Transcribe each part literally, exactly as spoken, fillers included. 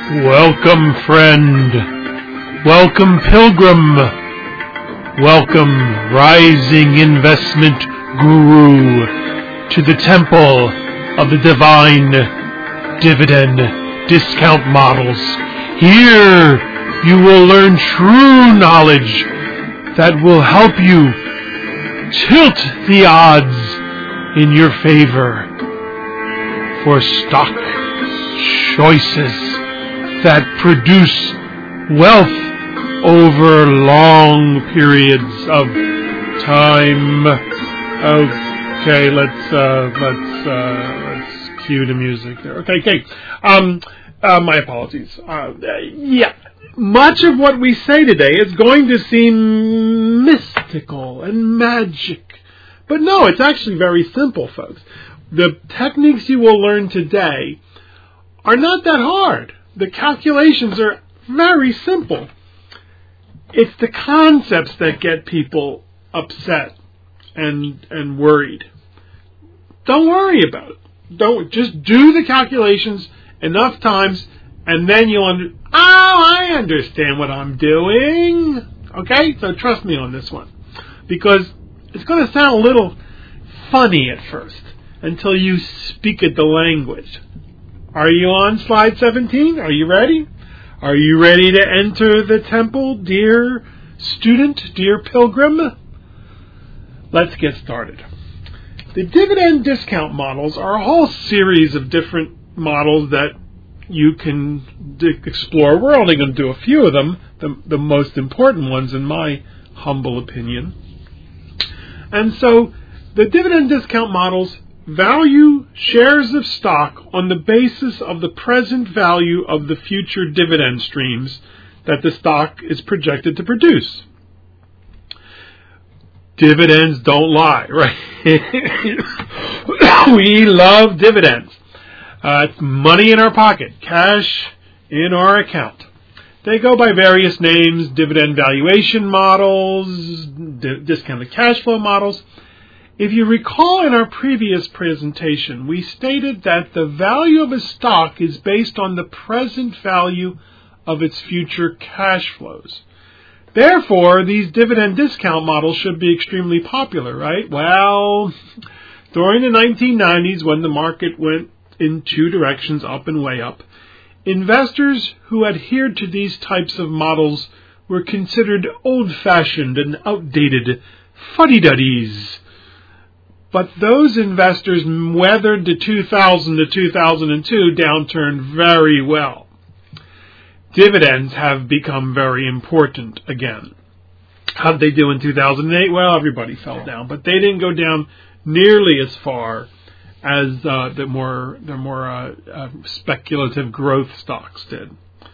Welcome, friend. Welcome, pilgrim. Welcome, rising investment guru, to the temple of the divine dividend discount models. Here you will learn true knowledge that will help you tilt the odds in your favor for stock choices that produce wealth over long periods of time. Okay, let's uh, let's uh, let's cue the music there. Okay, okay. Um, uh, my apologies. Uh, yeah, much of what we say today is going to seem mystical and magic, but no, it's actually very simple, folks. The techniques you will learn today are not that hard. The calculations are very simple. It's the concepts that get people upset and and worried. Don't worry about it. Don't just do the calculations enough times, and then you'll under. Oh, I understand what I'm doing. Okay, so trust me on this one, because it's going to sound a little funny at first until you speak it the language. Are you on slide seventeen? Are you ready? Are you ready to enter the temple, dear student, dear pilgrim? Let's get started. The dividend discount models are a whole series of different models that you can d- explore. We're only going to do a few of them, the, the most important ones in my humble opinion. And so the dividend discount models value shares of stock on the basis of the present value of the future dividend streams that the stock is projected to produce. Dividends don't lie, right? We love dividends. Uh, it's money in our pocket, cash in our account. They go by various names: dividend valuation models, di- discounted cash flow models. If you recall, in our previous presentation, we stated that the value of a stock is based on the present value of its future cash flows. Therefore, these dividend discount models should be extremely popular, right? Well, during the nineteen nineties, when the market went in two directions, up and way up, investors who adhered to these types of models were considered old-fashioned and outdated fuddy-duddies. But those investors weathered the two thousand to two thousand two downturn very well. Dividends have become very important again. How did they do in two thousand eight? Well, everybody fell down, but they didn't go down nearly as far as uh, the more the more uh, uh, speculative growth stocks did.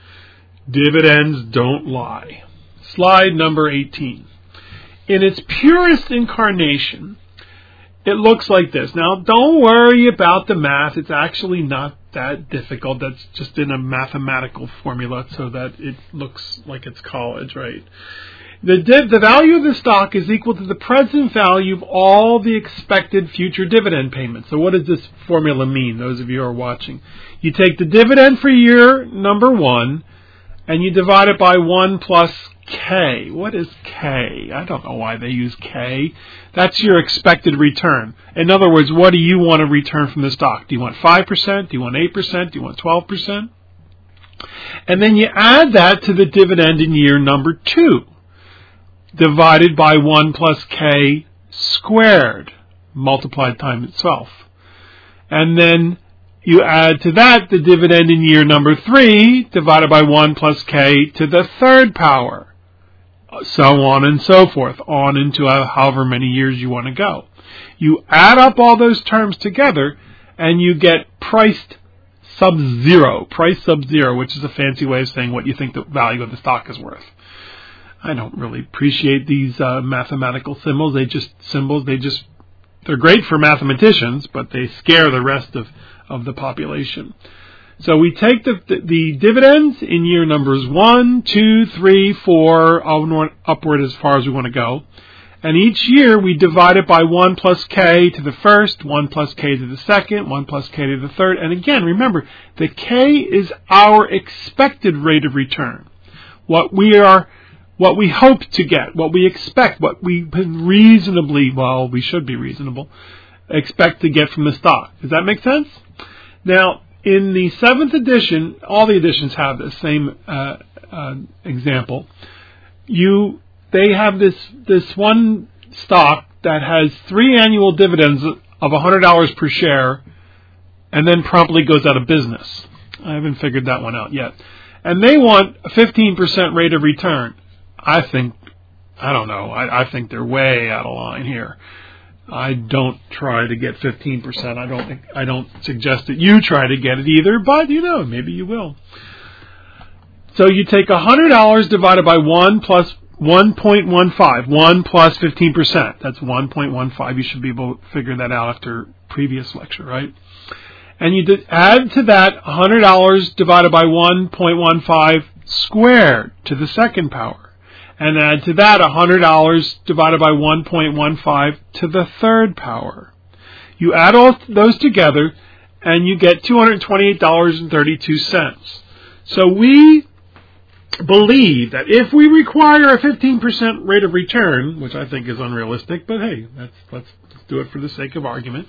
Dividends don't lie. Slide number eighteen. In its purest incarnation, it looks like this. Now, don't worry about the math. It's actually not that difficult. That's just in a mathematical formula so that it looks like it's college, right? The div- the value of the stock is equal to the present value of all the expected future dividend payments. So what does this formula mean, those of you who are watching? You take the dividend for year number one, and you divide it by one plus K. What is K? I don't know why they use K. That's your expected return. In other words, what do you want to return from the stock? Do you want five percent? Do you want eight percent? Do you want twelve percent? And then you add that to the dividend in year number two, divided by one plus K squared, multiplied times itself. And then you add to that the dividend in year number three, divided by one plus K to the third power. So on and so forth, on into however many years you want to go. You add up all those terms together, and you get priced sub-zero, price sub-zero, which is a fancy way of saying what you think the value of the stock is worth. I don't really appreciate these uh, mathematical symbols. They just symbols. They just they're great for mathematicians, but they scare the rest of, of the population. So we take the, the, the dividends in year numbers one, two, three, four, upward as far as we want to go, And each year we divide it by one plus k to the first, one plus k to the second, one plus k to the third. And again, remember, the k is our expected rate of return. What we are, what we hope to get, what we expect, what we reasonably, well, we should be reasonable, expect to get from the stock. Does that make sense? Now, in the seventh edition, all the editions have the same uh, uh, example. You, they have this this one stock that has three annual dividends of one hundred dollars per share, and then promptly goes out of business. I haven't figured that one out yet. And they want a fifteen percent rate of return. I think, I don't know, I, I think they're way out of line here. I don't try to get fifteen percent. I don't think, I don't suggest that you try to get it either, but you know, maybe you will. So you take one hundred dollars divided by one plus one point one five. one plus fifteen percent. That's one point one five. You should be able to figure that out after previous lecture, right? And you add to that one hundred dollars divided by one point one five squared to the second power. And add to that one hundred dollars divided by one point one five to the third power. You add all those together and you get two hundred twenty-eight dollars and thirty-two cents. So we believe that if we require a fifteen percent rate of return, which I think is unrealistic, but hey, that's, let's, let's do it for the sake of argument.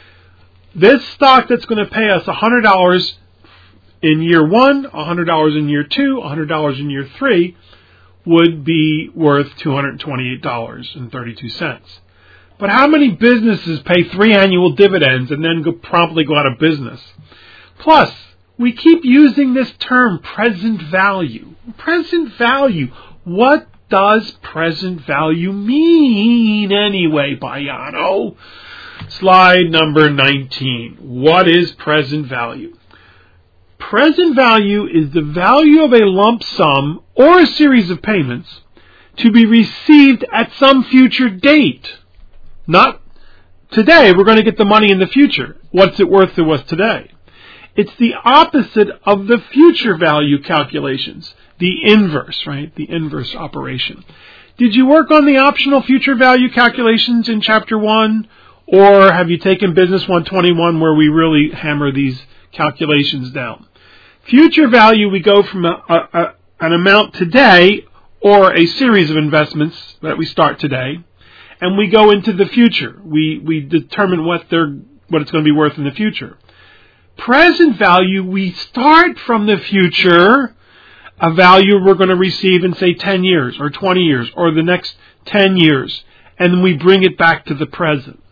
This stock that's going to pay us one hundred dollars in year one, one hundred dollars in year two, one hundred dollars in year three, would be worth two hundred twenty-eight dollars and thirty-two cents. But how many businesses pay three annual dividends and then go promptly go out of business? Plus, we keep using this term present value. Present value. What does present value mean anyway, Bayano? Slide number nineteen. What is present value? Present value is the value of a lump sum or a series of payments to be received at some future date. Not today, we're going to get the money in the future. What's it worth to us today? It's the opposite of the future value calculations. The inverse, right? The inverse operation. Did you work on the optional future value calculations in chapter one? Or have you taken Business one twenty-one where we really hammer these calculations down? Future value, we go from a, a, a, an amount today or a series of investments that we start today, and we go into the future. We we determine what they're what it's going to be worth in the future. Present value, we start from the future, a value we're going to receive in, say, ten years or twenty years or the next ten years, and then we bring it back to the present.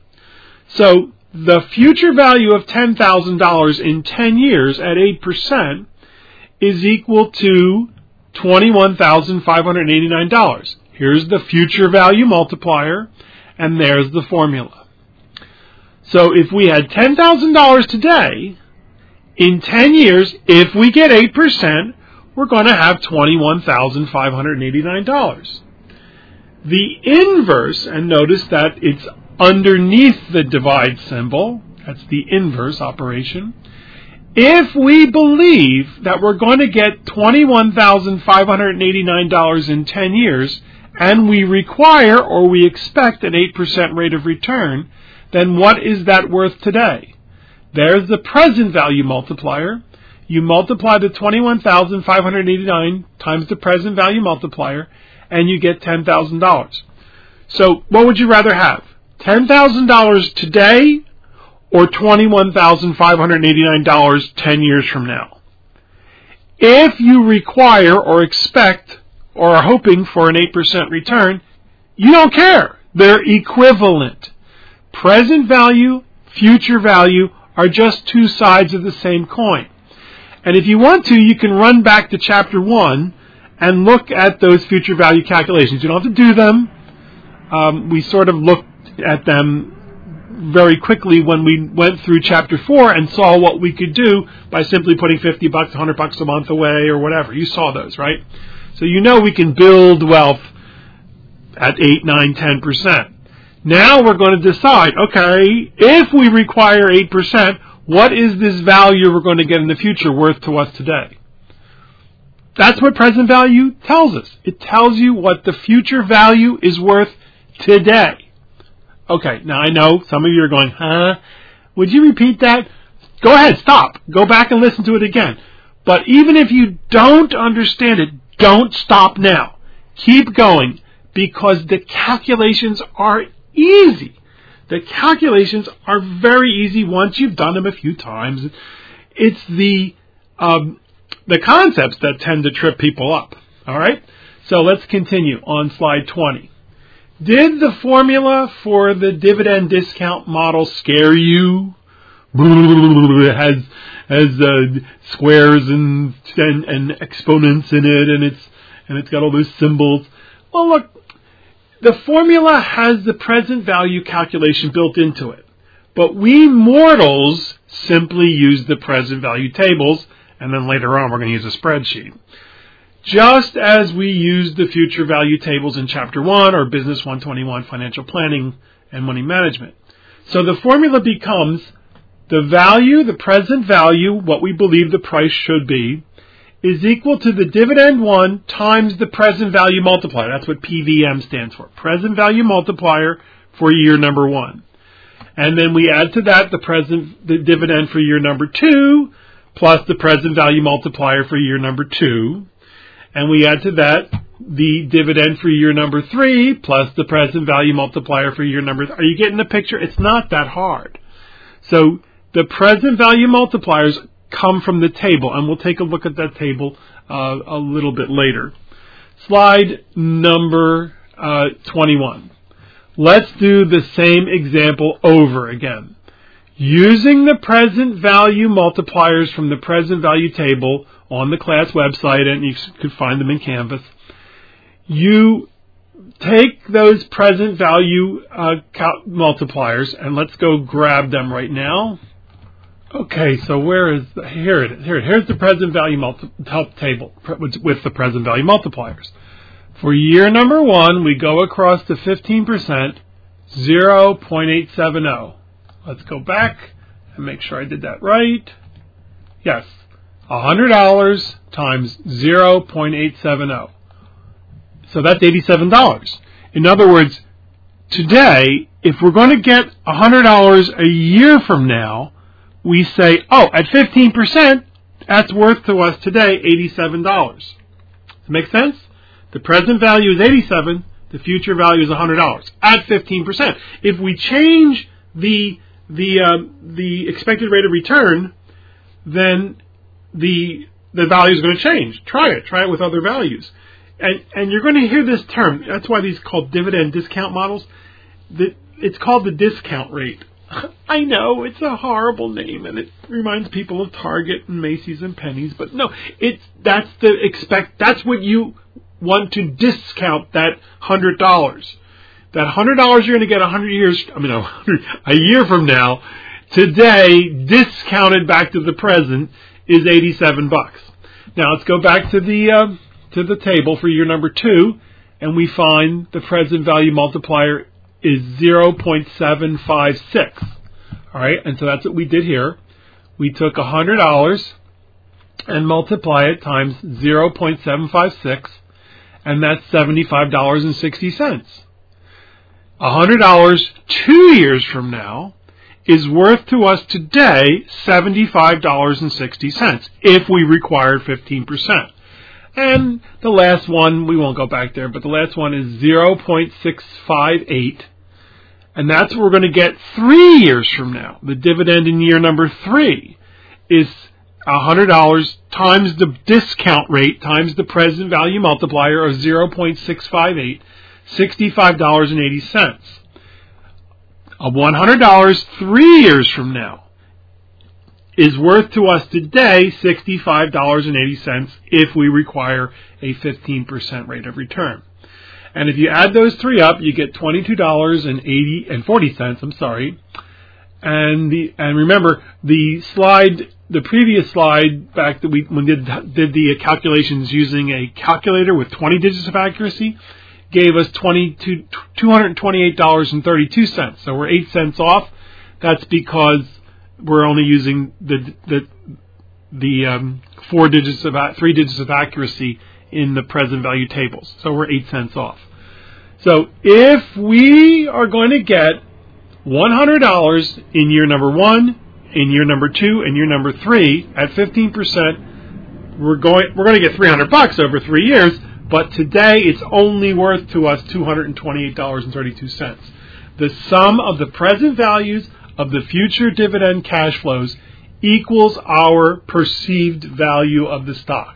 So the future value of ten thousand dollars in ten years at eight percent is equal to twenty-one thousand five hundred eighty-nine dollars. Here's the future value multiplier, and there's the formula. So if we had ten thousand dollars today, in ten years, if we get eight percent, we're going to have twenty-one thousand five hundred eighty-nine dollars. The inverse, and notice that it's underneath the divide symbol, that's the inverse operation. If we believe that we're going to get twenty-one thousand five hundred eighty-nine dollars in ten years, and we require or we expect an eight percent rate of return, then what is that worth today? There's the present value multiplier. You multiply the twenty-one thousand five hundred eighty-nine times the present value multiplier, and you get ten thousand dollars. So what would you rather have? ten thousand dollars today or twenty-one thousand five hundred eighty-nine dollars ten years from now? If you require or expect or are hoping for an eight percent return, you don't care. They're equivalent. Present value, future value are just two sides of the same coin. And if you want to, you can run back to chapter one and look at those future value calculations. You don't have to do them. Um, we sort of looked at them very quickly when we went through chapter four and saw what we could do by simply putting fifty bucks, one hundred bucks a month away or whatever. You saw those, right? So you know we can build wealth at eight, nine, ten percent. Now we're going to decide, okay, if we require eight percent, what is this value we're going to get in the future worth to us today? That's what present value tells us. It tells you what the future value is worth today. Okay, now I know some of you are going, huh? Would you repeat that? Go ahead, stop. Go back and listen to it again. But even if you don't understand it, don't stop now. Keep going, because the calculations are easy. The calculations are very easy once you've done them a few times. It's the um, the concepts that tend to trip people up. All right? So let's continue on slide twenty. Did the formula for the dividend discount model scare you? It has has uh, squares and, and and exponents in it, and it's and it's got all those symbols. Well, look, the formula has the present value calculation built into it, but we mortals simply use the present value tables, and then later on we're going to use a spreadsheet. Just as we used the future value tables in Chapter one or Business one twenty-one, Financial Planning and Money Management. So the formula becomes the value, the present value, what we believe the price should be, is equal to the dividend one times the present value multiplier. That's what P V M stands for. Present value multiplier for year number one. And then we add to that the present the dividend for year number two plus the present value multiplier for year number two. And we add to that the dividend for year number three plus the present value multiplier for year number three. Are you getting the picture? It's not that hard. So the present value multipliers come from the table, and we'll take a look at that table uh, a little bit later. Slide number uh, twenty-one. Let's do the same example over again. Using the present value multipliers from the present value table on the class website, and you could find them in Canvas, you take those present value uh, multipliers, and let's go grab them right now. Okay, so where is the, here it is. Here, here's the present value multi, table with the present value multipliers. For year number one, we go across to fifteen percent, zero point eight seven zero. Let's go back and make sure I did that right. Yes, one hundred dollars times zero point eight seven zero. So that's eighty-seven dollars. In other words, today, if we're going to get one hundred dollars a year from now, we say, oh, at fifteen percent, that's worth to us today eighty-seven dollars. Does that make sense? The present value is eighty-seven dollars, the future value is one hundred dollars at fifteen percent. If we change the the uh, the expected rate of return, then the the value is going to change. Try it. Try it with other values. And and you're going to hear this term. That's why these are called dividend discount models. The, it's called the discount rate. I know, it's a horrible name, and it reminds people of Target and Macy's and Penny's, but no, it's that's the expect that's what you want to discount that one hundred dollars. That one hundred dollars you're going to get one hundred years, I mean, a year from now, today, discounted back to the present, is eighty-seven bucks. Now, let's go back to the uh, to the table for year number two, and we find the present value multiplier is zero point seven five six. All right, and so that's what we did here. We took one hundred dollars and multiply it times zero point seven five six, and that's seventy-five dollars and sixty cents. one hundred dollars two years from now is worth to us today seventy-five dollars and sixty cents if we required fifteen percent. And the last one, we won't go back there, but the last one is zero point six five eight. And that's what we're going to get three years from now. The dividend in year number three is one hundred dollars times the discount rate times the present value multiplier of zero point six five eight, sixty-five dollars and eighty cents. one hundred dollars three years from now is worth to us today sixty-five dollars and eighty cents if we require a fifteen percent rate of return. And if you add those three up, you get twenty-two dollars and eighty and forty cents. I'm sorry. And the and remember the slide, the previous slide back that we when we did did the calculations using a calculator with twenty digits of accuracy, gave us twenty-two two hundred twenty-eight dollars and thirty-two cents. So we're eight cents off. That's because we're only using the the the um, four digits of three digits of accuracy in the present value tables. So we're eight cents off. So if we are going to get one hundred dollars in year number one, in year number two, and year number three at fifteen percent, we're going we're going to get three hundred bucks over three years. But today it's only worth to us two hundred twenty-eight dollars and thirty-two cents. The sum of the present values of the future dividend cash flows equals our perceived value of the stock.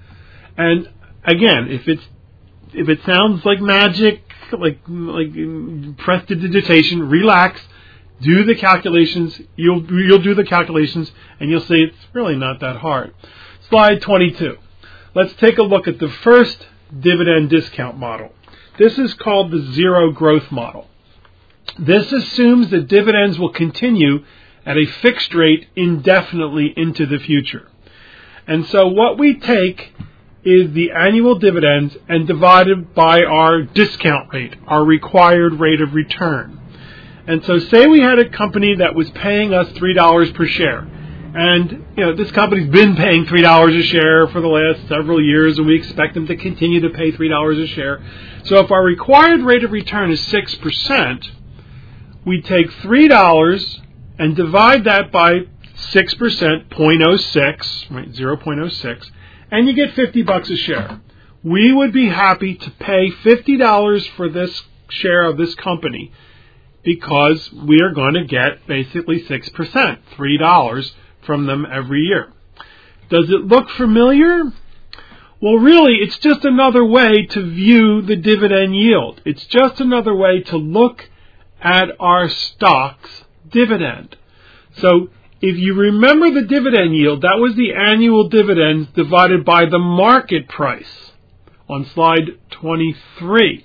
And again, if it's if it sounds like magic, like like prestidigitation, relax, do the calculations. You'll you'll do the calculations, and you'll see it's really not that hard. Slide twenty-two. Let's take a look at the first dividend discount model. This is called the zero growth model. This assumes that dividends will continue at a fixed rate indefinitely into the future. And so what we take is the annual dividends and divide it by our discount rate, our required rate of return. And so say we had a company that was paying us three dollars per share. And, you know, this company's been paying three dollars a share for the last several years, and we expect them to continue to pay three dollars a share. So if our required rate of return is six percent, we take three dollars and divide that by six percent, zero point zero six, right, zero point zero six, and you get fifty bucks a share. We would be happy to pay fifty dollars for this share of this company because we are going to get basically six percent, three dollars from them every year. Does it look familiar? Well, really, it's just another way to view the dividend yield. It's just another way to look at our stock's dividend. So if you remember the dividend yield, that was the annual dividends divided by the market price on slide twenty-three.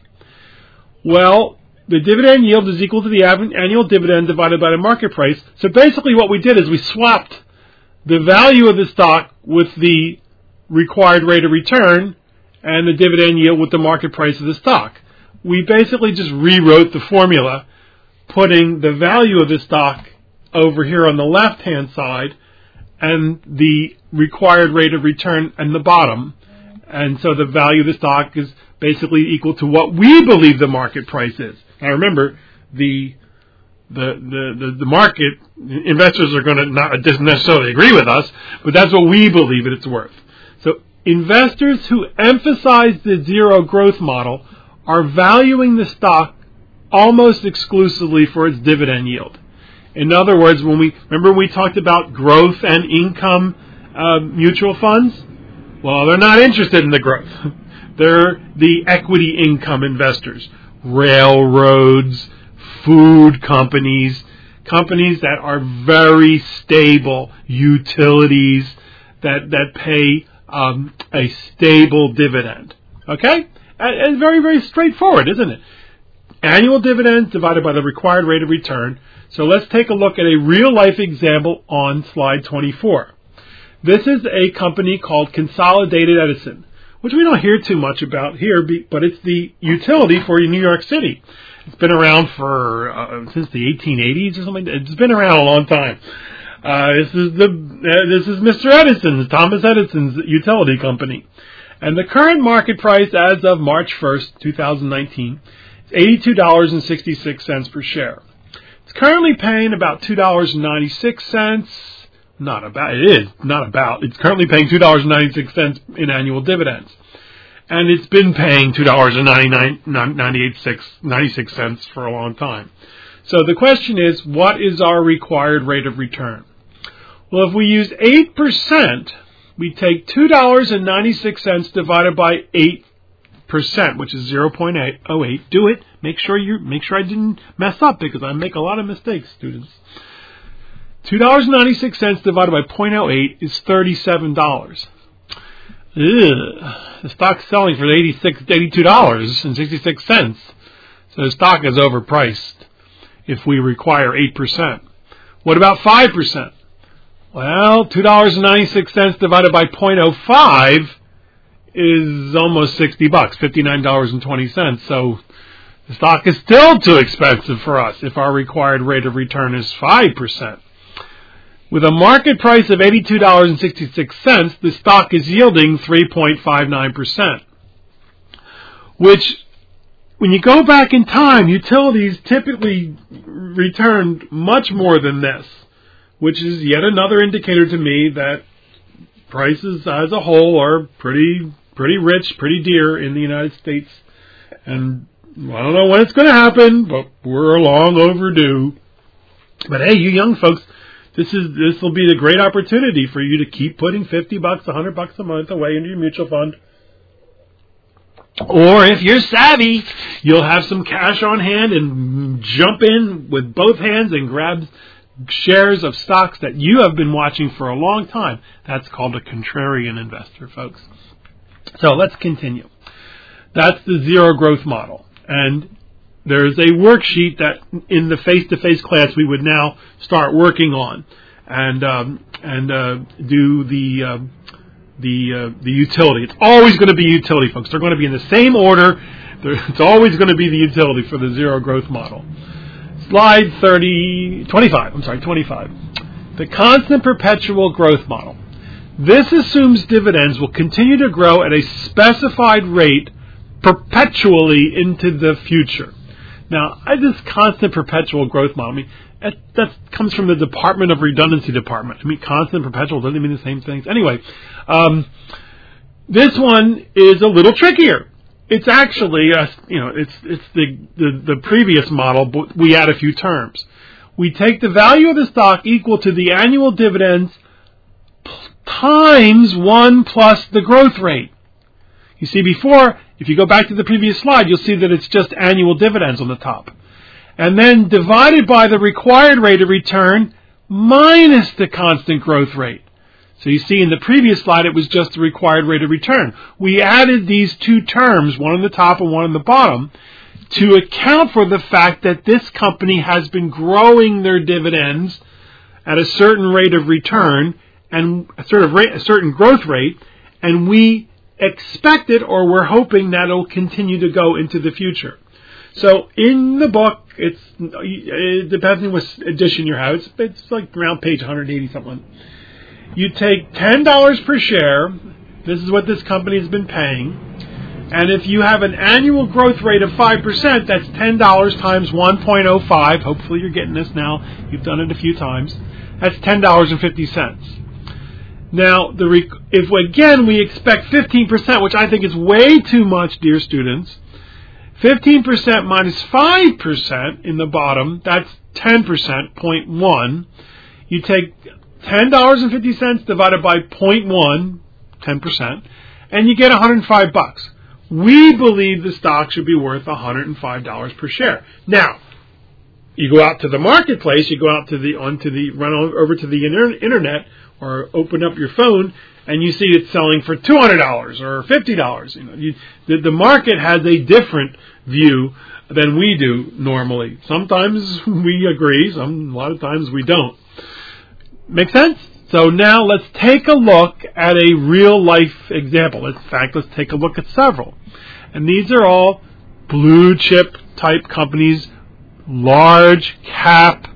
Well, the dividend yield is equal to the annual dividend divided by the market price. So basically what we did is we swapped the value of the stock with the required rate of return and the dividend yield with the market price of the stock. We basically just rewrote the formula, putting the value of the stock over here on the left-hand side and the required rate of return in the bottom. And so the value of the stock is basically equal to what we believe the market price is. Now remember, the the the the, the market, investors are going to not doesn't necessarily agree with us, but that's what we believe it it's worth. So investors who emphasize the zero growth model are valuing the stock almost exclusively for its dividend yield. In other words, when we remember we talked about growth and income uh, mutual funds, well, they're not interested in the growth. They're the equity income investors. Railroads, food companies, companies that are very stable, utilities that that pay um, a stable dividend. Okay? And, and very, very straightforward, isn't it? Annual dividends divided by the required rate of return. So let's take a look at a real-life example on slide twenty-four. This is a company called Consolidated Edison, which we don't hear too much about here, but it's the utility for New York City. It's been around for uh, since the eighteen eighties or something. It's been around a long time. Uh, this is the uh, this is Mister Edison's, Thomas Edison's utility company, and the current market price as of March first, two thousand nineteen, is eighty-two dollars and sixty-six cents per share. It's currently paying about two dollars and ninety-six cents. Not about. It is not about. It's currently paying two dollars and ninety-six cents in annual dividends. And it's been paying two dollars and ninety-six cents for a long time. So the question is, what is our required rate of return? Well, if we use eight percent, we take two dollars and ninety-six cents divided by eight percent, which is zero point eight oh eight. Do it. Make sure you make sure I didn't mess up, because I make a lot of mistakes, students. two dollars and ninety-six cents divided by zero point oh eight is thirty-seven dollars. Ugh. The stock's selling for eighty-six, eighty-two dollars and sixty-six cents. So the stock is overpriced if we require eight percent. What about five percent? Well, two dollars and ninety-six cents divided by zero point oh five is almost sixty bucks, fifty-nine dollars and twenty cents. So the stock is still too expensive for us if our required rate of return is five percent. With a market price of eighty-two dollars and sixty-six cents, the stock is yielding three point five nine percent, which when you go back in time, utilities typically returned much more than this, which is yet another indicator to me that prices as a whole are pretty pretty rich, pretty dear in the United States. And I don't know when it's going to happen, but we're long overdue. But hey, you young folks, this is this will be the great opportunity for you to keep putting fifty bucks, a hundred bucks a month away into your mutual fund. Or if you're savvy, you'll have some cash on hand and jump in with both hands and grab shares of stocks that you have been watching for a long time. That's called a contrarian investor, folks. So let's continue. That's the zero growth model. And there's a worksheet that in the face-to-face class we would now start working on and um, and uh, do the uh, the uh, the utility. It's always going to be utility, folks. They're going to be in the same order. It's always going to be the utility for the zero growth model. Slide thirty, twenty-five. I'm sorry, twenty-five. The constant perpetual growth model. This assumes dividends will continue to grow at a specified rate perpetually into the future. Now, I, this constant perpetual growth model, I mean, that, that comes from the Department of Redundancy Department. I mean, constant perpetual doesn't mean the same things. Anyway, um, this one is a little trickier. It's actually, uh, you know, it's it's the, the, the previous model, but we add a few terms. We take the value of the stock equal to the annual dividends times one plus the growth rate. You see, before, if you go back to the previous slide, you'll see that it's just annual dividends on the top. And then divided by the required rate of return minus the constant growth rate. So you see in the previous slide, it was just the required rate of return. We added these two terms, one on the top and one on the bottom, to account for the fact that this company has been growing their dividends at a certain rate of return and a sort of rate, a certain growth rate, and we expect it, or we're hoping that it'll continue to go into the future. So in the book, it's it depends on what edition you have. It's, it's like around page one eighty something. You take ten dollars per share. This is what this company has been paying. And if you have an annual growth rate of five percent, that's ten dollars times one point oh five. Hopefully you're getting this now. You've done it a few times. That's ten dollars and fifty cents. Now, the rec- if again we expect fifteen percent, which I think is way too much, dear students, fifteen percent minus five percent in the bottom, that's ten percent, zero point one. You take ten dollars and fifty cents divided by zero point one, ten percent, and you get one hundred five bucks. We believe the stock should be worth one hundred five dollars per share. Now, you go out to the marketplace, you go out to the onto the run over to the inter- internet or open up your phone, and you see it's selling for two hundred dollars or fifty dollars. You know, you, the, the market has a different view than we do normally. Sometimes we agree, some a lot of times we don't. Make sense? So now let's take a look at a real life example. In fact, let's take a look at several. And these are all blue chip type companies, large cap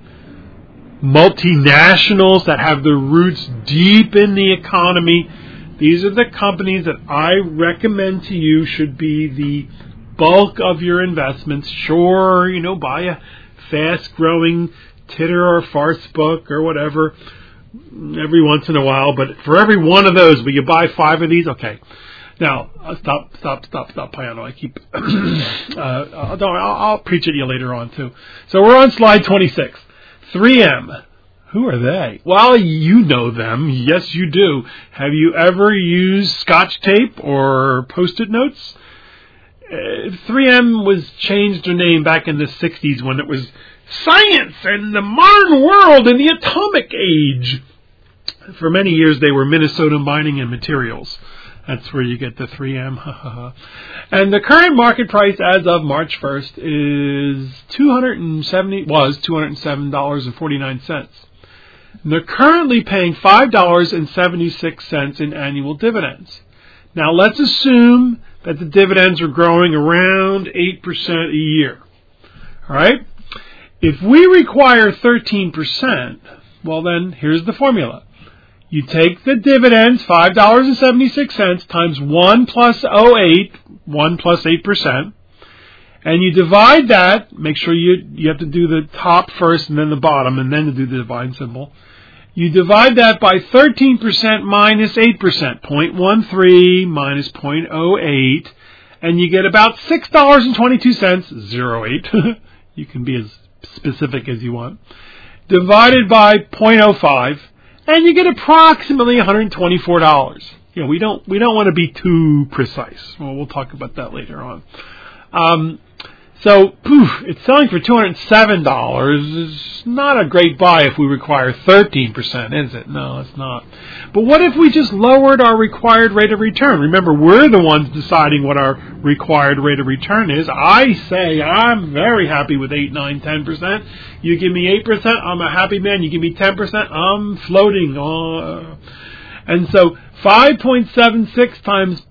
multinationals that have their roots deep in the economy. These are the companies that I recommend to you should be the bulk of your investments. Sure, you know, buy a fast-growing titter or farce book or whatever every once in a while, but for every one of those, will you buy five of these? Okay. Now, uh, stop, stop, stop, stop, piano. I keep, uh, I'll, I'll, I'll preach at you later on, too. So we're on slide twenty-six. three M. Who are they? Well, you know them. Yes, you do. Have you ever used Scotch tape or Post-it notes? Uh, three M was changed their name back in the sixties when it was Science and the Modern World in the Atomic Age. For many years, they were Minnesota Mining and Materials. That's where you get the three M. And the current market price as of March first is two hundred seventy was two hundred seven dollars and forty-nine cents. And they're currently paying five dollars and seventy-six cents in annual dividends. Now let's assume that the dividends are growing around eight percent a year. All right? If we require thirteen percent, well then here's the formula. You take the dividends, five dollars and seventy-six cents, times one plus zero point eight, one plus eight percent, And you divide that, make sure you you have to do the top first and then the bottom, and then to do the divide symbol. You divide that by thirteen percent minus eight percent, zero point one three minus zero point zero eight, and you get about six dollars and twenty-two cents, zero point eight, you can be as specific as you want, divided by zero point zero five, and you get approximately one hundred twenty-four dollars. You know, we don't we don't want to be too precise. Well, we'll talk about that later on. Um, so, poof, it's selling for two hundred seven dollars. It's not a great buy if we require thirteen percent, is it? No, it's not. But what if we just lowered our required rate of return? Remember, we're the ones deciding what our required rate of return is. I say I'm very happy with eight, nine, ten percent. You give me eight percent, I'm a happy man. You give me ten percent, I'm floating. Uh, and so five point seven six times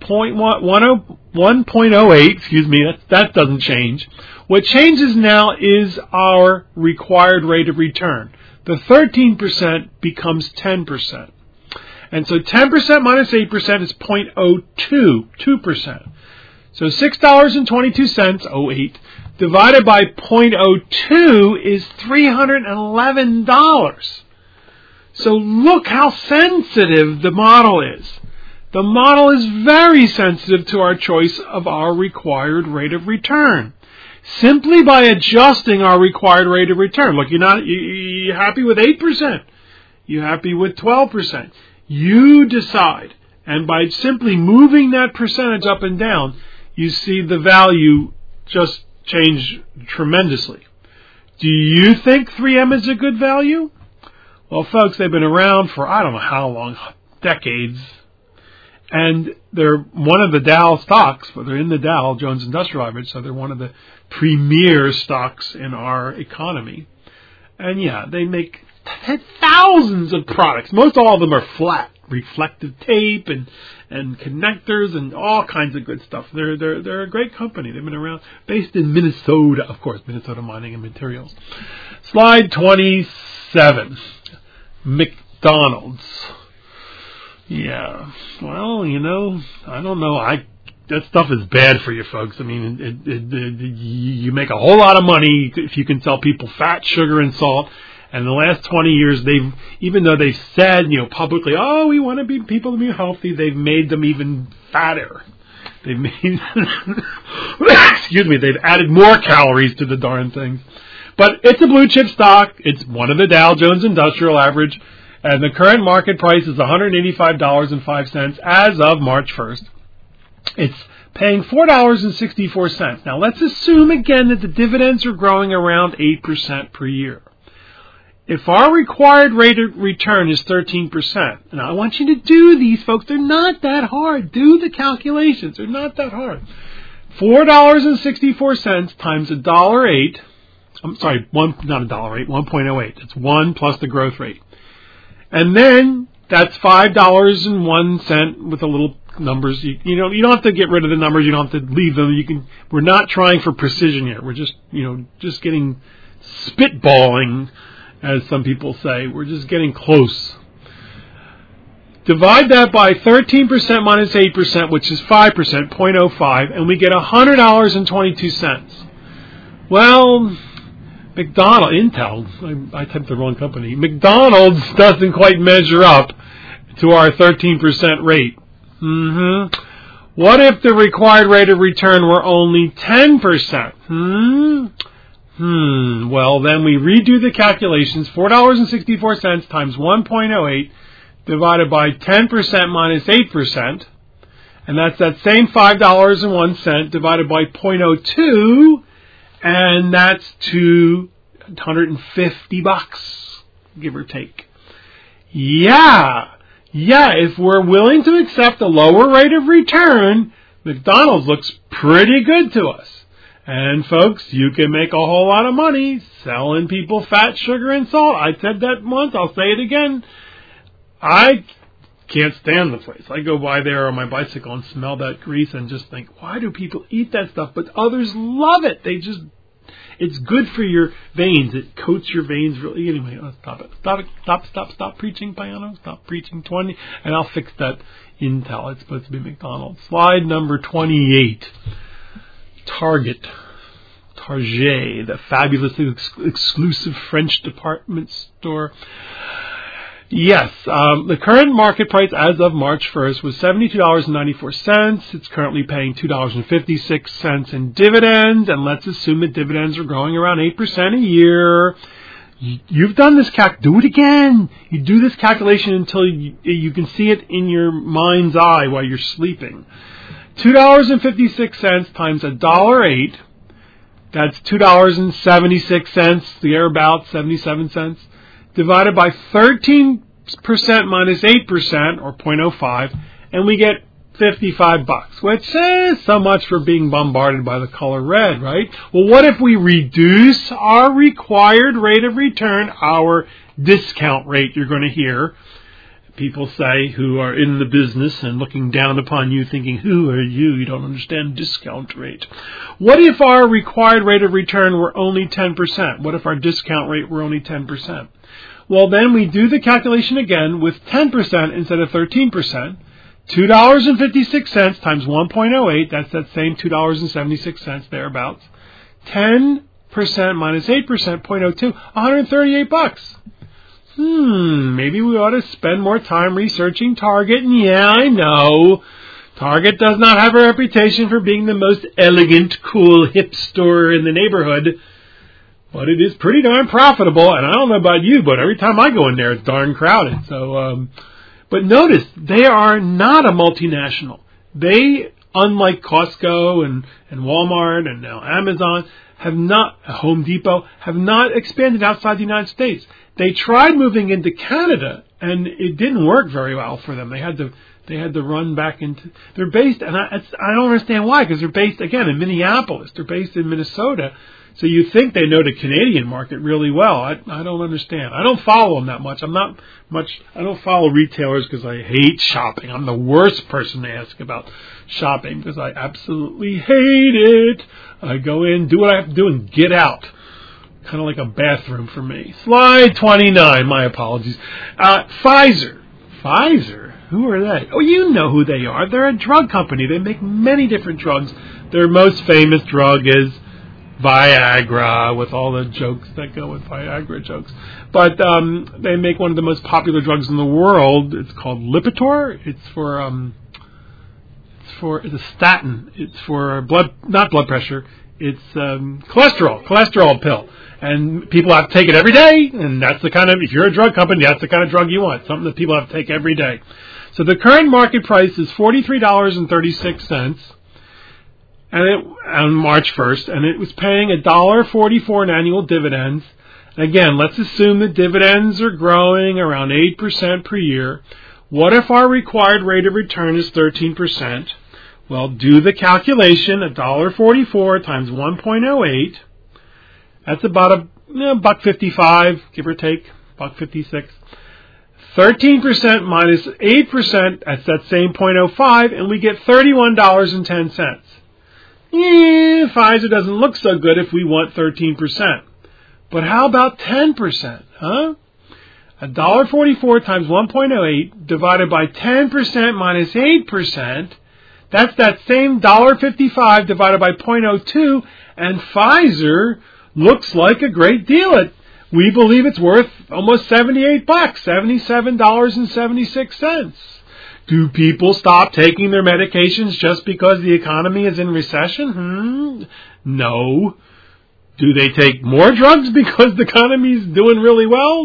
one point zero eight, excuse me, that, that doesn't change. What changes now is our required rate of return. The thirteen percent becomes ten percent. And so ten percent minus eight percent is zero point zero two, two percent. So six dollars and twenty-two cents, zero point eight, divided by zero point zero two is three hundred eleven dollars. So look how sensitive the model is. The model is very sensitive to our choice of our required rate of return. Simply by adjusting our required rate of return. Look, you're not, you're happy with eight percent. You're happy with twelve percent. You decide. And by simply moving that percentage up and down, you see the value just change tremendously. Do you think three M is a good value? Well, folks, they've been around for I don't know how long, decades. And they're one of the Dow stocks, but they're in the Dow Jones Industrial Average, so they're one of the premier stocks in our economy. And yeah, they make thousands of products. Most all of them are flat, reflective tape and and connectors and all kinds of good stuff. They're they're they're a great company. They've been around, based in Minnesota, of course, Minnesota Mining and Materials. Slide twenty-seven, McDonald's. Yeah, well, you know, I don't know. I that stuff is bad for you folks. I mean, it, it, it, you make a whole lot of money if you can sell people fat, sugar, and salt. And in the last twenty years, they've, even though they've said, you know, publicly, oh, we want to be people to be healthy, they've made them even fatter. They've made, excuse me, they've added more calories to the darn things. But it's a blue chip stock. It's one of the Dow Jones Industrial Average. And the current market price is one hundred eighty-five dollars and five cents as of March first. It's paying four dollars and sixty-four cents. Now, let's assume again that the dividends are growing around eight percent per year. If our required rate of return is thirteen percent, and I want you to do these, folks, they're not that hard. Do the calculations. They're not that hard. four dollars and sixty-four cents times one dollar eight. I'm sorry, one, not one dollar eight, one point zero eight. It's one plus the growth rate. And then that's five dollars and one cent with a little numbers. You, you know, you don't have to get rid of the numbers. You don't have to leave them. You can. We're not trying for precision here. We're just, you know, just getting spitballing, as some people say. We're just getting close. Divide that by thirteen percent minus eight percent, which is five percent, zero point zero five, and we get one hundred dollars and twenty-two cents. Well, McDonald's, Intel, I, I typed the wrong company. McDonald's doesn't quite measure up to our thirteen percent rate. Mm-hmm. What if the required rate of return were only ten percent? Hmm? Hmm. Well, then we redo the calculations. four dollars and sixty-four cents times one point zero eight divided by ten percent minus eight percent. And that's that same five dollars and one cent divided by zero point zero two. And that's two hundred fifty bucks, give or take. Yeah. Yeah, if we're willing to accept a lower rate of return, McDonald's looks pretty good to us. And folks, you can make a whole lot of money selling people fat, sugar, and salt. I said that once, I'll say it again. I can't stand the place. I go by there on my bicycle and smell that grease and just think, why do people eat that stuff? But others love it. They just, it's good for your veins. It coats your veins really. Anyway, let's stop it. Stop it. Stop, stop, stop preaching, Piano. Stop preaching twenty. And I'll fix that Intel. It's supposed to be McDonald's. Slide number twenty-eight. Target. Target, the fabulously ex- exclusive French department store. Yes, um, the current market price as of March first was seventy-two dollars and ninety-four cents. It's currently paying two dollars and fifty-six cents in dividends, and let's assume that dividends are growing around eight percent a year. You've done this calc. Do it again. You do this calculation until you, you can see it in your mind's eye while you're sleeping. two dollars and fifty-six cents times a dollar eight. That's two dollars and seventy-six cents, thereabouts, seventy-seven cents. Divided by thirteen percent minus eight percent, or zero point zero five, and we get fifty-five bucks, which is so much for being bombarded by the color red, right? Well, what if we reduce our required rate of return, our discount rate, you're going to hear people say who are in the business and looking down upon you thinking, who are you? You don't understand discount rate. What if our required rate of return were only ten percent? What if our discount rate were only ten percent? Well, then we do the calculation again with ten percent instead of thirteen percent. two dollars and fifty-six cents times one point zero eight, that's that same two dollars and seventy-six cents thereabouts. ten percent minus eight percent, zero point zero two, one hundred thirty-eight bucks. Hmm, maybe we ought to spend more time researching Target. And yeah, I know, Target does not have a reputation for being the most elegant, cool, hip store in the neighborhood. But it is pretty darn profitable, and I don't know about you, but every time I go in there, it's darn crowded. So, um, but notice, they are not a multinational. They, unlike Costco and, and Walmart and now Amazon, have not, Home Depot, have not expanded outside the United States. They tried moving into Canada, and it didn't work very well for them. They had to, they had to run back into, they're based, and I, it's, I don't understand why, because they're based, again, in Minneapolis. They're based in Minnesota. So you think they know the Canadian market really well. I, I don't understand. I don't follow them that much. I'm not much, I don't follow retailers because I hate shopping. I'm the worst person to ask about shopping because I absolutely hate it. I go in, do what I have to do, and get out. Kind of like a bathroom for me. Slide twenty-nine, my apologies. Uh, Pfizer. Pfizer? Who are they? Oh, you know who they are. They're a drug company. They make many different drugs. Their most famous drug is Viagra, with all the jokes that go with Viagra jokes. But um, they make one of the most popular drugs in the world. It's called Lipitor. It's for um, it's for it's a statin. It's for blood, not blood pressure. It's um, cholesterol, cholesterol pill, and people have to take it every day. And that's the kind of, if you're a drug company, that's the kind of drug you want, something that people have to take every day. So the current market price is forty-three dollars and thirty-six cents. And it, on March first, and it was paying one dollar forty-four in annual dividends. And again, let's assume the dividends are growing around eight percent per year. What if our required rate of return is thirteen percent? Well, do the calculation, one dollar forty-four times one point zero eight. That's about a you know, buck fifty-five, give or take, buck fifty-six. thirteen percent minus eight percent, that's that same zero point zero five, and we get thirty-one dollars and ten cents. Yeah, Pfizer doesn't look so good if we want thirteen percent. But how about ten percent, huh? one dollar forty-four times one point zero eight divided by ten percent minus eight percent, that's that same one dollar fifty-five divided by zero point zero two, and Pfizer looks like a great deal. It, we believe it's worth almost seventy-eight bucks, seventy-seven dollars and seventy-six cents. Do people stop taking their medications just because the economy is in recession? Hmm? No. Do they take more drugs because the economy is doing really well?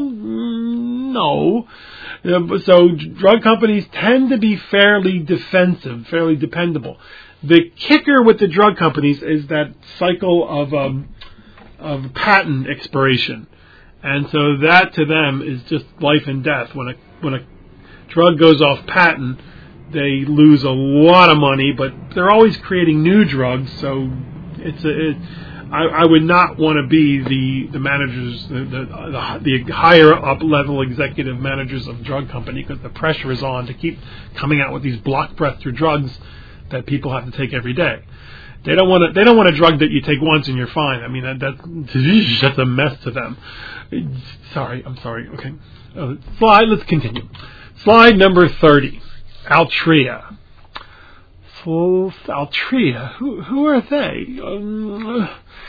No. So drug companies tend to be fairly defensive, fairly dependable. The kicker with the drug companies is that cycle of um, of patent expiration, and so that to them is just life and death. When a when a drug goes off patent, they lose a lot of money, but they're always creating new drugs. So it's a, it, I, I would not want to be the the managers, the the, the higher up level executive managers of a drug company, because the pressure is on to keep coming out with these blockbuster drugs that people have to take every day. They don't want to. They don't want a drug that you take once and you're fine. I mean, that, that that's a mess to them. Sorry, I'm sorry. Okay, uh, slide. Let's continue. Slide number thirty, Altria. So, Altria, who who are they? Um,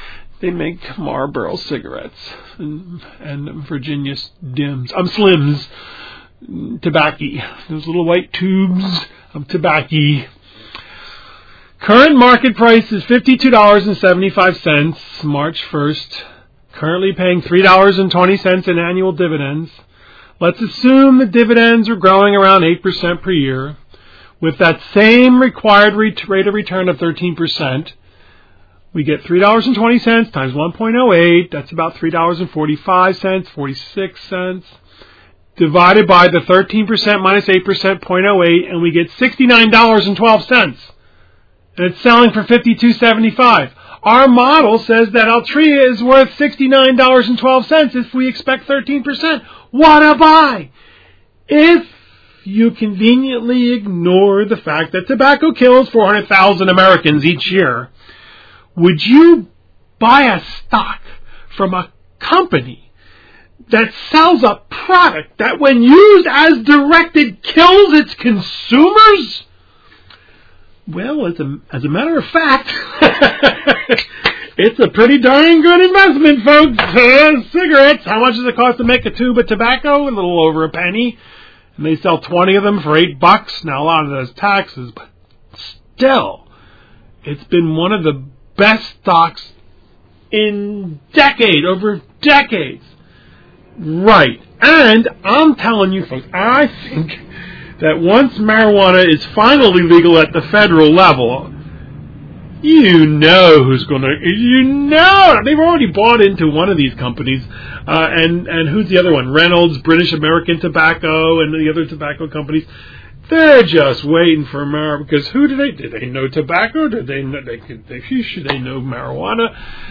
they make Marlboro cigarettes and, and Virginia Dims, um, Slims, tobacco, those little white tubes of tobacco. Current market price is fifty-two dollars and seventy-five cents, March first. Currently paying three dollars and twenty cents in annual dividends. Let's assume the dividends are growing around eight percent per year. With that same required rate of return of thirteen percent, we get three dollars and twenty cents times one point oh eight. That's about three dollars and forty-five cents, forty-six cents. Divided by the thirteen percent minus eight percent, zero point oh eight, and we get sixty-nine dollars and twelve cents. And it's selling for fifty-two dollars and seventy-five cents. Our model says that Altria is worth sixty-nine dollars and twelve cents if we expect thirteen percent. What a buy! If you conveniently ignore the fact that tobacco kills four hundred thousand Americans each year, would you buy a stock from a company that sells a product that, when used as directed, kills its consumers? Well, as a, as a matter of fact, it's a pretty darn good investment, folks. Uh, cigarettes, how much does it cost to make a tube of tobacco? A little over a penny. And they sell twenty of them for eight bucks. Now, a lot of those taxes, but still, it's been one of the best stocks in decade, over decades. Right. And I'm telling you, folks, I think that once marijuana is finally legal at the federal level, you know who's going to, you know, they've already bought into one of these companies, uh, and, and who's the other one? Reynolds, British American Tobacco, and the other tobacco companies. They're just waiting for marijuana, because who do they, did they know tobacco? Did they know, they, they, should they know marijuana?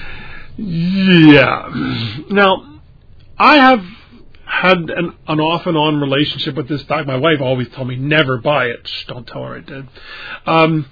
Yeah. Now, I have had an, an off and on relationship with this stock. My wife always told me never buy it. Shh, don't tell her I did. Um,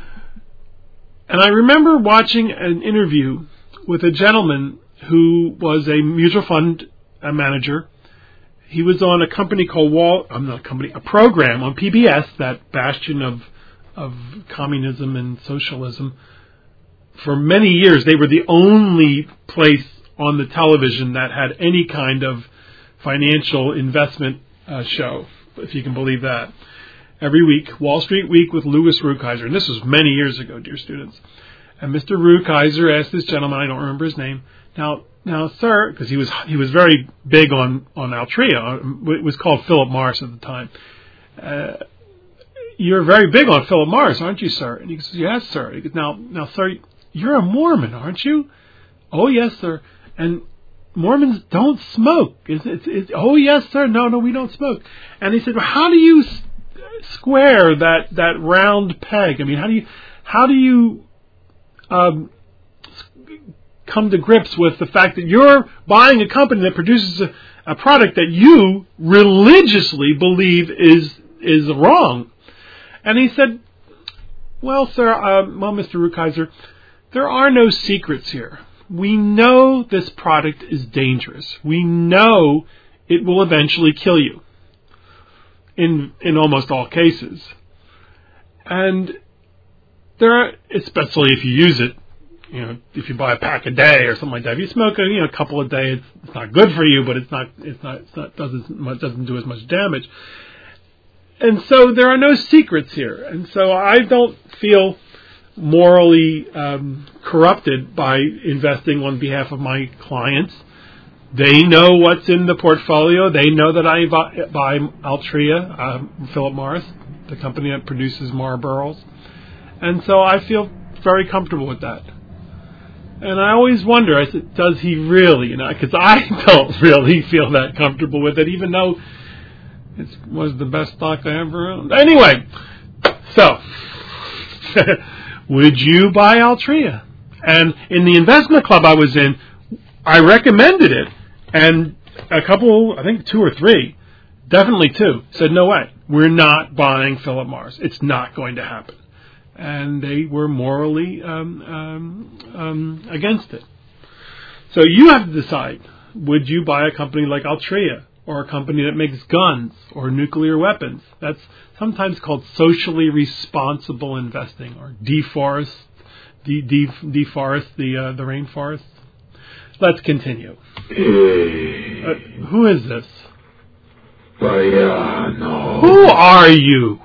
and I remember watching an interview with a gentleman who was a mutual fund uh, manager. He was on a company called Wall. I'm not a company, a program on P B S, that bastion of of communism and socialism. For many years, they were the only place on the television that had any kind of financial investment uh, show, if you can believe that. Every week, Wall Street Week with Louis Rukeyser, and this was many years ago, dear students. And Mister Rukeyser asked this gentleman, I don't remember his name, now, now, sir, because he was he was very big on on Altria. It was called Philip Morris at the time. Uh, you're very big on Philip Morris, aren't you, sir? And he goes, yes, sir. He goes, now, now, sir, you're a Mormon, aren't you? Oh, yes, sir. And Mormons don't smoke. It's, it's, it's, oh, yes, sir. No, no, we don't smoke. And he said, well, how do you s- square that, that round peg? I mean, how do you how do you um, come to grips with the fact that you're buying a company that produces a, a product that you religiously believe is is wrong? And he said, well, sir, um, well, Mister Rukeyser, there are no secrets here. We know this product is dangerous. We know it will eventually kill you in in almost all cases. And there are, especially if you use it, you know, if you buy a pack a day or something like that. If you smoke a you know a couple a day, it's, it's not good for you, but it's not it's not it's not doesn't doesn't do as much damage. And so there are no secrets here. And so I don't feel morally um, corrupted by investing on behalf of my clients. They know what's in the portfolio. They know that I buy, buy Altria, uh, Philip Morris, the company that produces Marlboros. And so I feel very comfortable with that. And I always wonder, I said, does he really? You know, because I don't really feel that comfortable with it, even though it was the best stock I ever owned. Anyway, so would you buy Altria? And in the investment club I was in, I recommended it. And a couple, I think two or three, definitely two, said, no way. We're not buying Philip Morris. It's not going to happen. And they were morally um, um, um, against it. So you have to decide, would you buy a company like Altria, or a company that makes guns or nuclear weapons? That's sometimes called socially responsible investing, or deforest, de- de- deforest the uh, the rainforest. Let's continue. Hey. Uh, who is this? Baiano. Who are you?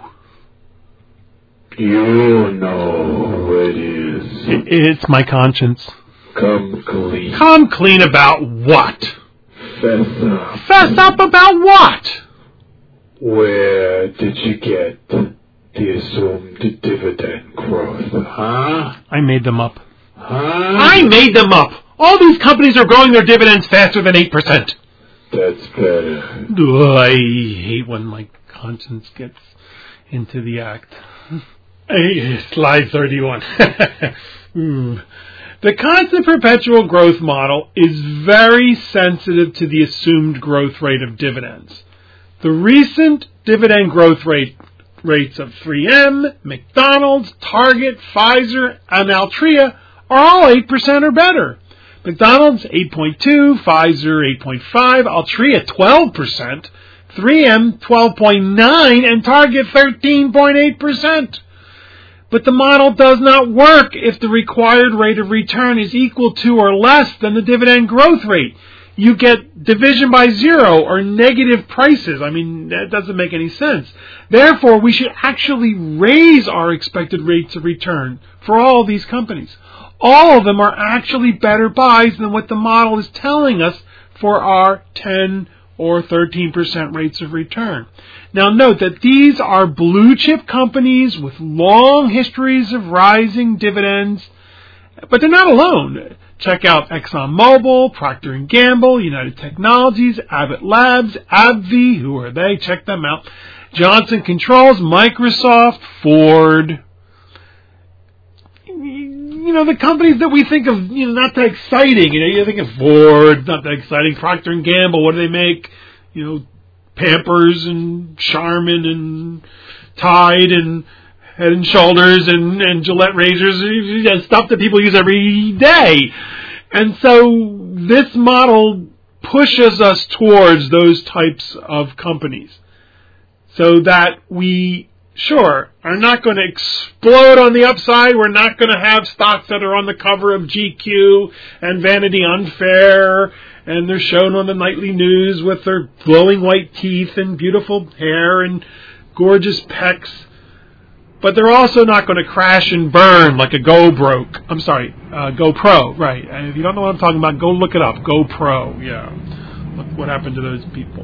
You know who it is. I- It's my conscience. Come clean. Come clean about what? Fess up. Fess up about what? Where did you get the assumed dividend growth, huh? I made them up. Huh? I made them up. All these companies are growing their dividends faster than eight percent. That's better. Ugh, I hate when my conscience gets into the act. Hey, slide thirty-one. mm. The constant perpetual growth model is very sensitive to the assumed growth rate of dividends. The recent dividend growth rate rates of three M, McDonald's, Target, Pfizer, and Altria are all eight percent or better. McDonald's eight point two, Pfizer eight point five, Altria twelve percent, three M twelve point nine, and Target thirteen point eight percent. But the model does not work if the required rate of return is equal to or less than the dividend growth rate. You get division by zero or negative prices. I mean, that doesn't make any sense. Therefore, we should actually raise our expected rates of return for all these companies. All of them are actually better buys than what the model is telling us for our ten or thirteen percent rates of return. Now note that these are blue chip companies with long histories of rising dividends, but they're not alone. Check out ExxonMobil, Procter and Gamble, United Technologies, Abbott Labs, AbbVie, who are they? Check them out. Johnson Controls, Microsoft, Ford. You know, the companies that we think of, you know, not that exciting. You know, you think of Ford, not that exciting. Procter and Gamble, what do they make? You know, Pampers and Charmin and Tide and Head and Shoulders and, and Gillette razors, stuff that people use every day. And so this model pushes us towards those types of companies so that we, sure, are not going to explode on the upside. We're not going to have stocks that are on the cover of G Q and Vanity Unfair, and they're shown on the nightly news with their glowing white teeth and beautiful hair and gorgeous pecs. But they're also not going to crash and burn like a GoBroke. I'm sorry, uh, GoPro, right. And if you don't know what I'm talking about, go look it up. GoPro, yeah. Look what happened to those people.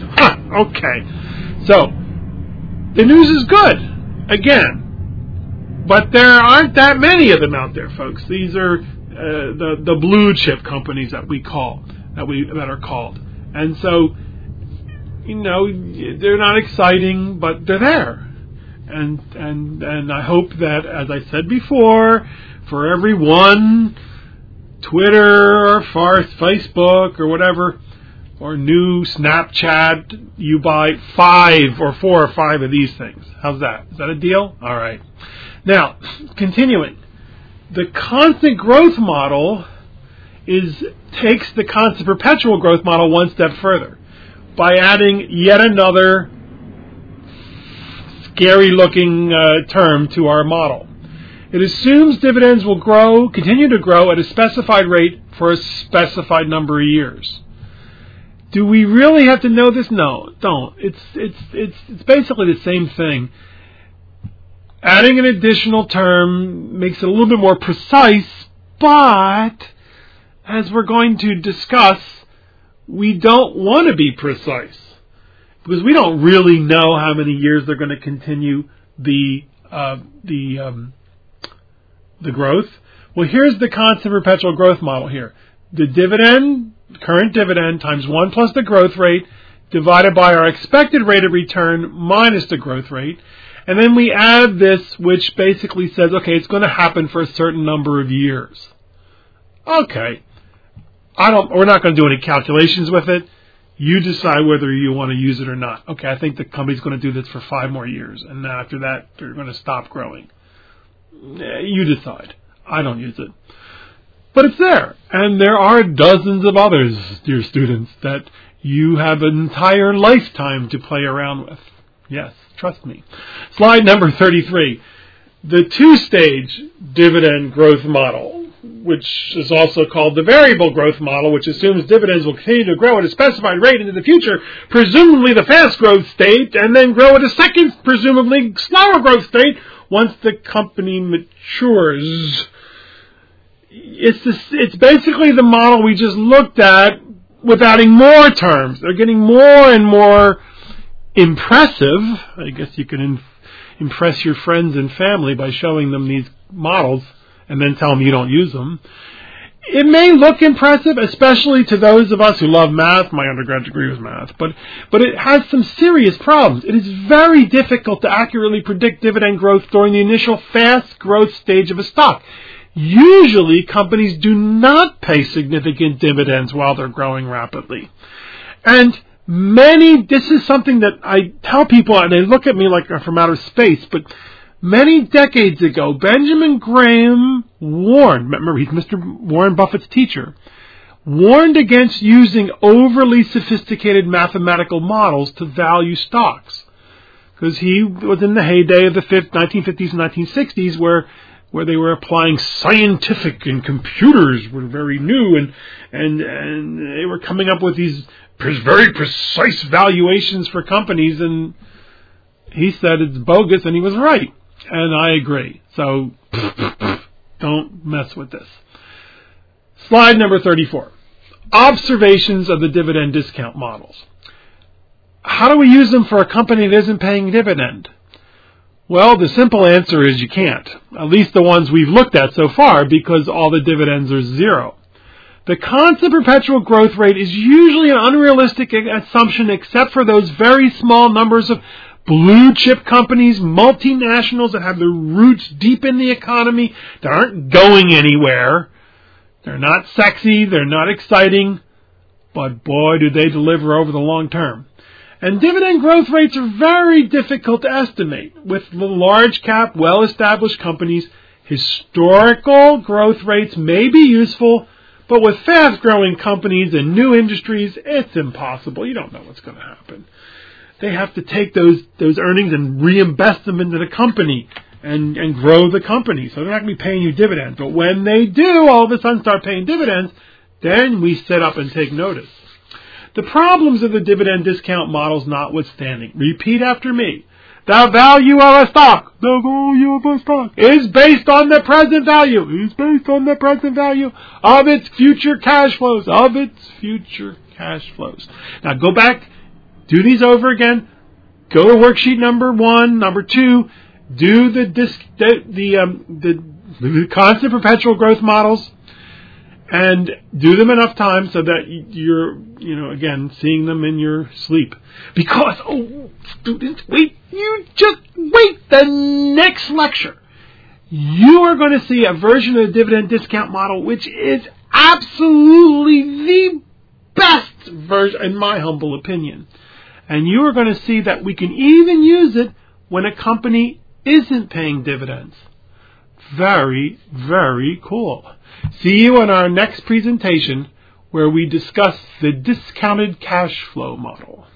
Okay. So, the news is good, again. But there aren't that many of them out there, folks. These are uh, the, the blue chip companies that we call, that we that are called. And so, you know, they're not exciting, but they're there. And and and I hope that, as I said before, for every one Twitter or Facebook or whatever, or new Snapchat, you buy five or four or five of these things. How's that? Is that a deal? All right. Now, continuing. The constant growth model is takes the constant perpetual growth model one step further by adding yet another scary-looking uh, term to our model. It assumes dividends will grow, continue to grow at a specified rate for a specified number of years. Do we really have to know this? No, don't. It's it's it's it's basically the same thing. Adding an additional term makes it a little bit more precise, but as we're going to discuss, we don't want to be precise, because we don't really know how many years they're going to continue the uh, the um, the growth. Well, here's the constant perpetual growth model here. The dividend, current dividend, times one plus the growth rate, divided by our expected rate of return minus the growth rate. And then we add this, which basically says, okay, it's going to happen for a certain number of years. Okay. I don't, we're not going to do any calculations with it. You decide whether you want to use it or not. Okay, I think the company's going to do this for five more years, and after that, they're going to stop growing. You decide. I don't use it. But it's there. And there are dozens of others, dear students, that you have an entire lifetime to play around with. Yes, trust me. Slide number thirty-three. The two-stage dividend growth model. which is also called the variable growth model, which assumes dividends will continue to grow at a specified rate into the future, presumably the fast growth state, and then grow at a second, presumably slower growth state once the company matures. It's this, it's basically the model we just looked at with adding more terms. They're getting more and more impressive. I guess you can in, impress your friends and family by showing them these models and then tell them you don't use them. It may look impressive, especially to those of us who love math. My undergrad degree was math, but but it has some serious problems. It is very difficult to accurately predict dividend growth during the initial fast growth stage of a stock. Usually, companies do not pay significant dividends while they're growing rapidly. And many, this is something that I tell people, and they look at me like I'm from outer space, but many decades ago, Benjamin Graham warned, remember he's Mister Warren Buffett's teacher, warned against using overly sophisticated mathematical models to value stocks. Because he was in the heyday of the nineteen fifties and nineteen sixties where where they were applying scientific, and computers were very new, and and and they were coming up with these very precise valuations for companies, and he said it's bogus, and he was right. And I agree. So don't mess with this. Slide number thirty-four. Observations of the dividend discount models. How do we use them for a company that isn't paying dividend? Well, the simple answer is you can't. At least the ones we've looked at so far, because all the dividends are zero. The constant perpetual growth rate is usually an unrealistic assumption, except for those very small numbers of blue chip companies, multinationals that have their roots deep in the economy, that aren't going anywhere. They're not sexy, they're not exciting, but boy, do they deliver over the long term. And dividend growth rates are very difficult to estimate. With the large cap, well-established companies, historical growth rates may be useful, but with fast-growing companies and new industries, it's impossible. You don't know what's going to happen. They have to take those those earnings and reinvest them into the company and, and grow the company. So they're not going to be paying you dividends. But when they do all of a sudden start paying dividends, then we sit up and take notice. The problems of the dividend discount models notwithstanding, repeat after me. The value of a stock, the value of a stock is based on the present value, is based on the present value of its future cash flows, of its future cash flows. Now go back, do these over again. Go to worksheet number one, number two. Do the disc, the the, um, the the constant perpetual growth models, and do them enough times so that you're, you know, again, seeing them in your sleep. Because, oh, students, wait, you just wait the next lecture. You are going to see a version of the dividend discount model, which is absolutely the best version, in my humble opinion. And you are going to see that we can even use it when a company isn't paying dividends. Very, very cool. See you in our next presentation, where we discuss the discounted cash flow model.